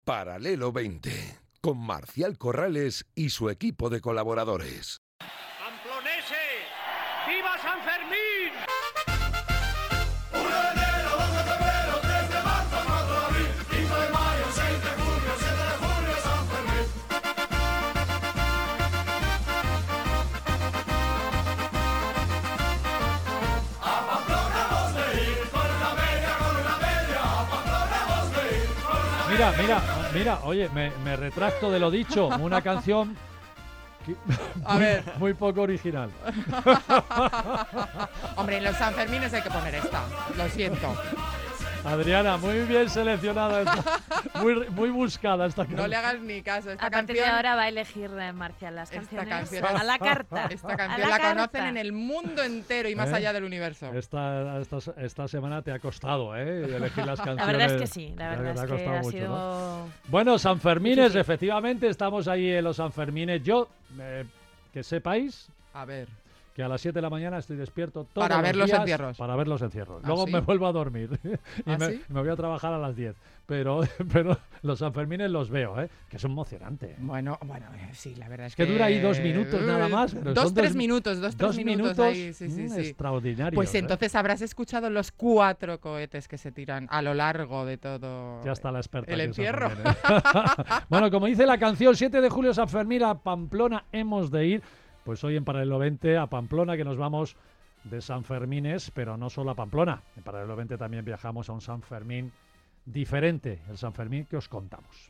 Paralelo 20, con Marcial Corrales y su equipo de colaboradores. ¡Pamploneses! ¡Viva San Fermín! 1 de enero, 2 de febrero, 3 de marzo, 4 de abril, 5 de mayo, 6 de junio, 7 de julio, San Fermín. A Pamplona hemos de ir, con una media, a Pamplona hemos de ir, con una Mira, oye, me retracto de lo dicho, una canción muy poco original. Hombre, en los Sanfermines hay que poner esta, lo siento. Adriana, muy bien seleccionada, muy buscada esta canción. No le hagas ni caso. A partir de ahora va a elegir Marcial las canciones a la carta. Esta canción la conocen en el mundo entero y más allá del universo. Esta semana te ha costado, elegir las canciones. La verdad es que sí, la verdad es que ha mucho, sido... ¿no? Bueno, Sanfermines, sí. Efectivamente, estamos ahí en los Sanfermines. Yo, que sepáis... A ver... que a las 7 de la mañana estoy despierto todos para ver los los días entierros. Para ver los entierros. ¿Ah, Luego sí? me vuelvo a dormir y ¿Sí? me voy a trabajar a las 10. Pero los Sanfermines los veo, que son emocionantes. Bueno, sí, la verdad es que dura ahí 2 minutos nada más. Pero 2-3 minutos, 2-3 minutos ahí, sí. Extraordinario. Pues entonces habrás escuchado los 4 cohetes que se tiran a lo largo de todo ya está la experta el entierro. Bueno, como dice la canción, 7 de julio San Fermín, a Pamplona hemos de ir. Pues hoy en Paralelo 20 a Pamplona, que nos vamos de San Fermines, pero no solo a Pamplona. En Paralelo 20 también viajamos a un San Fermín diferente, el San Fermín que os contamos.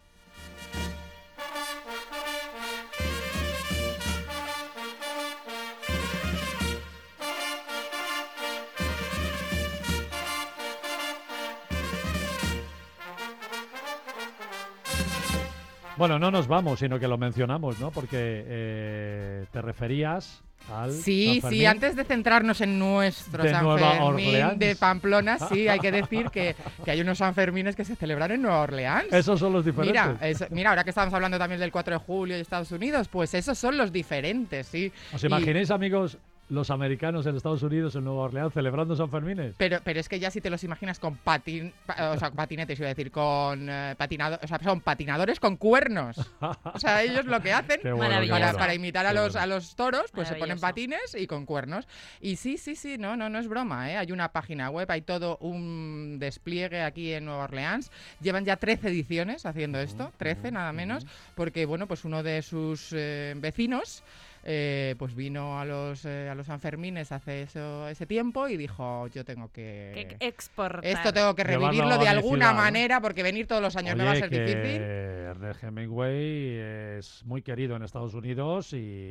Bueno, no nos vamos, sino que lo mencionamos, ¿no? Porque te referías al Sí, San Fermín. sí, antes de centrarnos en nuestro De San Nueva Fermín Orleans. de Pamplona, sí, hay que decir que hay unos Sanfermines que se celebran en Nueva Orleans. Esos son los diferentes. Mira, ahora que estamos hablando también del 4 de julio y Estados Unidos, pues esos son los diferentes, sí. ¿Os imagináis, amigos, los americanos en Estados Unidos, en Nueva Orleans, celebrando San Fermines? Pero es que ya si te los imaginas con patinetes, iba a decir, con patinadores, o sea, son patinadores con cuernos. O sea, ellos lo que hacen para imitar a los toros, pues se ponen patines y con cuernos. Y sí, no es broma, Hay una página web, hay todo un despliegue aquí en Nueva Orleans. Llevan ya 13 ediciones haciendo esto, 13 nada menos, porque bueno, pues uno de sus vecinos pues vino a los Sanfermines hace ese tiempo y dijo, yo tengo que exportar. Esto tengo que revivirlo de alguna manera, porque venir todos los años me va a ser difícil. Ernest Hemingway es muy querido en Estados Unidos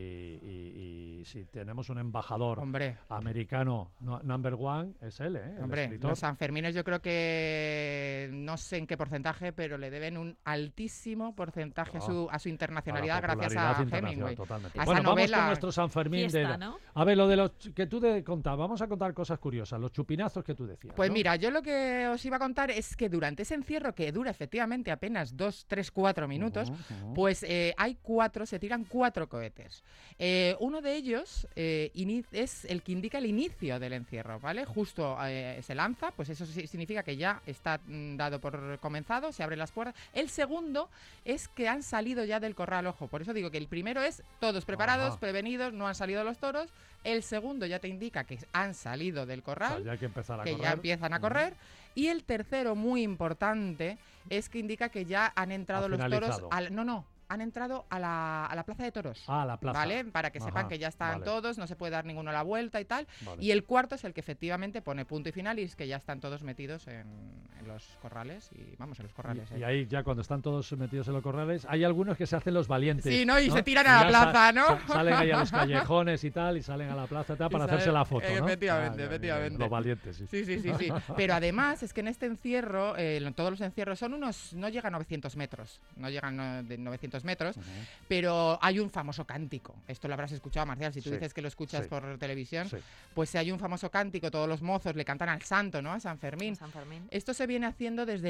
y si tenemos un embajador americano number one, es él, Hombre, los Sanfermines yo creo que no sé en qué porcentaje, pero le deben un altísimo porcentaje a su internacionalidad gracias a Hemingway. Totalmente. A Bueno, esa vamos con nuestro San Fermín. Fiesta, ¿no? A ver, lo de los que tú te contabas. Vamos a contar cosas curiosas, los chupinazos que tú decías. Pues ¿no? mira, yo lo que os iba a contar es que durante ese encierro, que dura efectivamente apenas 2, 3, 4 minutos, pues se tiran 4 cohetes. Uno de ellos es el que indica el inicio del encierro, ¿vale? Justo se lanza, pues eso significa que ya está dado por comenzado, se abren las puertas. El segundo es que han salido ya del corral, ojo, por eso digo que el primero es todos preparados, prevenidos, no han salido los toros. El segundo ya te indica que han salido del corral, o sea, ya hay que empezar a que correr. ya empiezan a correr. Y el tercero, muy importante, es que indica que ya han entrado los toros han entrado a la plaza de toros. Ah, la plaza. ¿Vale? Para que sepan que ya están todos, no se puede dar ninguno la vuelta y tal. Vale. Y el cuarto es el que efectivamente pone punto y final y es que ya están todos metidos en los corrales y vamos, en los corrales. Y ahí ya cuando están todos metidos en los corrales, hay algunos que se hacen los valientes. Sí, ¿no? Y se tiran a la plaza, ¿no? Salen ahí a los callejones y tal, y salen a la plaza y tal para hacerse la foto, ¿no? Efectivamente. Los valientes, sí. Sí. Pero además es que en este encierro, todos los encierros son no llegan a 900 metros, no llegan de 900 metros, pero hay un famoso cántico. Esto lo habrás escuchado, Marcial, si tú dices que lo escuchas por televisión, pues hay un famoso cántico, todos los mozos le cantan al santo, ¿no? A San Fermín. Esto se viene haciendo desde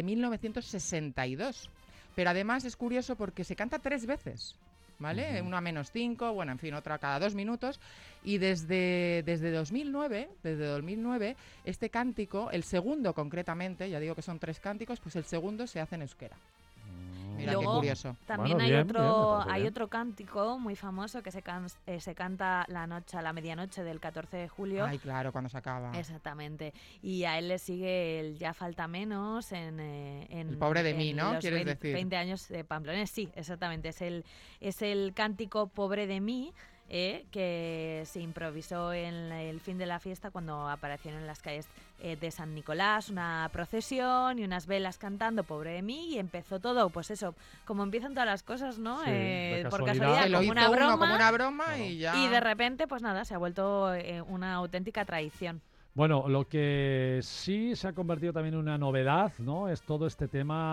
1962, pero además es curioso porque se canta 3 veces. ¿Vale? Una menos 5, bueno, en fin, otra cada 2 minutos. Y desde 2009, este cántico, el segundo concretamente, ya digo que son 3 cánticos, pues el segundo se hace en euskera. Mira, curioso. También Bueno, hay otro cántico muy famoso que se canta a la medianoche del 14 de julio. Ay, claro, cuando se acaba. Exactamente. Y a él le sigue el Ya falta menos en el pobre de mí, ¿no? Los ¿Quieres decir? 20 años de Pamplona. Sí, exactamente. Es el cántico Pobre de mí, que se improvisó en el fin de la fiesta cuando aparecieron en las calles de San Nicolás una procesión y unas velas cantando Pobre de mí, y empezó todo, pues eso, como empiezan todas las cosas, ¿no? Sí, por casualidad, lo como hizo una broma, como una broma y ya. y de repente, pues nada, se ha vuelto una auténtica tradición. Bueno, lo que sí se ha convertido también en una novedad, ¿no? Es todo este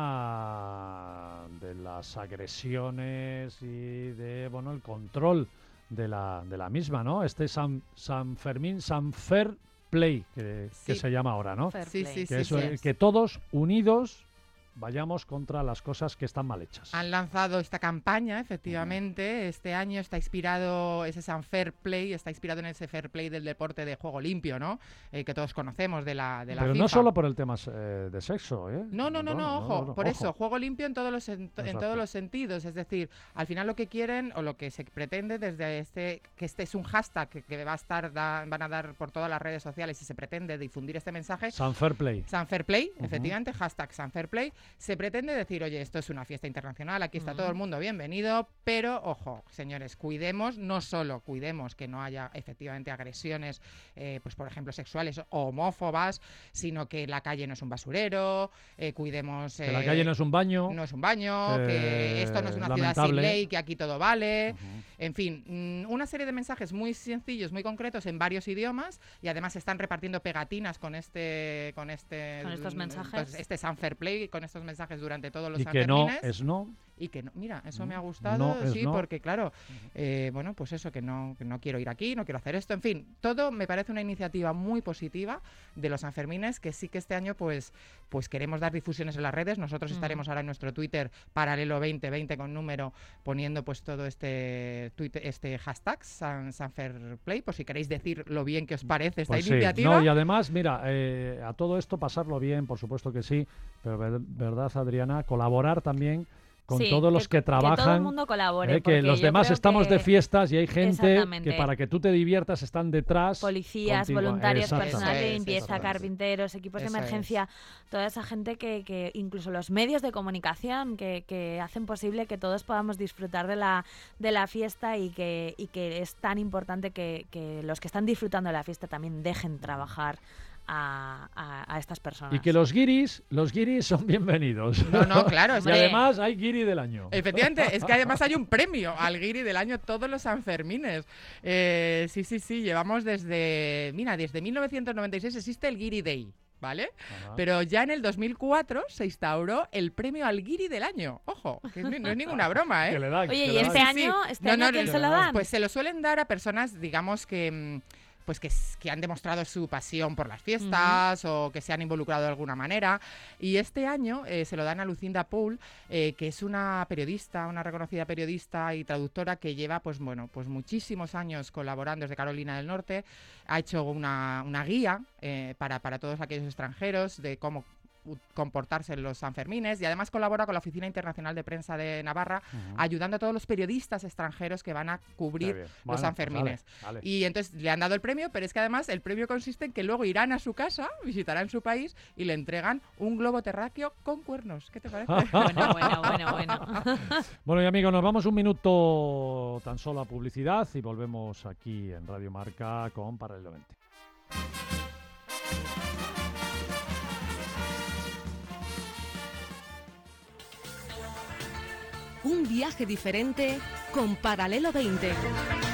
tema de las agresiones y de, bueno, el control de la misma, ¿no? Este San Fermín, San Fair Play, que se llama ahora, ¿no? Sí, Que todos unidos vayamos contra las cosas que están mal hechas. Han lanzado esta campaña, efectivamente. Este año está inspirado, ese San Fair Play, está inspirado en ese Fair Play del deporte de juego limpio, ¿no? Que todos conocemos de la Pero FIFA. no solo por el tema de sexo, ¿eh? No, ojo. Por eso, juego limpio en todos los sentidos. Es decir, al final lo que quieren o lo que se pretende desde este es un hashtag que va a estar, van a dar por todas las redes sociales y se pretende difundir este mensaje. San Fair Play. San Fair Play, efectivamente, hashtag San Fair Play. Se pretende decir, oye, esto es una fiesta internacional, aquí está todo el mundo bienvenido, pero, ojo, señores, cuidemos, no solo cuidemos que no haya efectivamente agresiones, pues por ejemplo, sexuales o homófobas, sino que la calle no es un basurero, cuidemos... que la calle no es un baño. No es un baño, que esto no es una ciudad sin ley, que aquí todo vale. En fin, una serie de mensajes muy sencillos, muy concretos en varios idiomas, y además se están repartiendo pegatinas con estos mensajes. Pues este San Fair Play, con estos mensajes durante todos los y Sanfermines. Que no es no. Y que no, mira, eso me ha gustado, No, sí, no. porque claro, bueno, pues eso, que no quiero ir aquí, no quiero hacer esto, en fin, todo me parece una iniciativa muy positiva de los Sanfermines, que sí que este año pues queremos dar difusiones en las redes. Nosotros estaremos ahora en nuestro Twitter paralelo 2020 con número, poniendo pues todo este hashtag Sanferplay, por si queréis decir lo bien que os parece esta Pues iniciativa. Sí. No, y además, mira, a todo esto pasarlo bien, por supuesto que sí, pero verdad, Adriana, colaborar también con todos los que trabajan, que todo el mundo colabore, que los demás estamos de fiestas y hay gente que para que tú te diviertas están detrás. Policías, voluntarios, personal de limpieza, exactamente. Carpinteros, equipos de emergencia, toda esa gente que incluso los medios de comunicación que hacen posible que todos podamos disfrutar de la fiesta y que es tan importante que los que están disfrutando de la fiesta también dejen trabajar a estas personas. Y que los guiris son bienvenidos. No, claro. Y además hay guiri del año. Efectivamente, es que además hay un premio al guiri del año todos los Sanfermines. Sí, llevamos desde 1996 existe el Guiri Day. ¿Vale? Ajá. Pero ya en el 2004 se instauró el premio al guiri del año. Ojo, que no es ninguna broma, ¿eh? Oye, ¿y este año quién se lo dan? Pues se lo suelen dar a personas, digamos, que han demostrado su pasión por las fiestas o que se han involucrado de alguna manera. Y este año se lo dan a Lucinda Poole, que es una periodista, una reconocida periodista y traductora que lleva pues muchísimos años colaborando desde Carolina del Norte. Ha hecho una guía para todos aquellos extranjeros de cómo comportarse en los Sanfermines, y además colabora con la Oficina Internacional de Prensa de Navarra, ayudando a todos los periodistas extranjeros que van a cubrir los Sanfermines. Pues vale. Y entonces le han dado el premio, pero es que además el premio consiste en que luego irán a su casa, visitarán su país y le entregan un globo terráqueo con cuernos. ¿Qué te parece? Bueno. Bueno, y amigos, nos vamos un minuto tan solo a publicidad y volvemos aquí en Radio Marca con Paralelo 20. Un viaje diferente con Paralelo 20.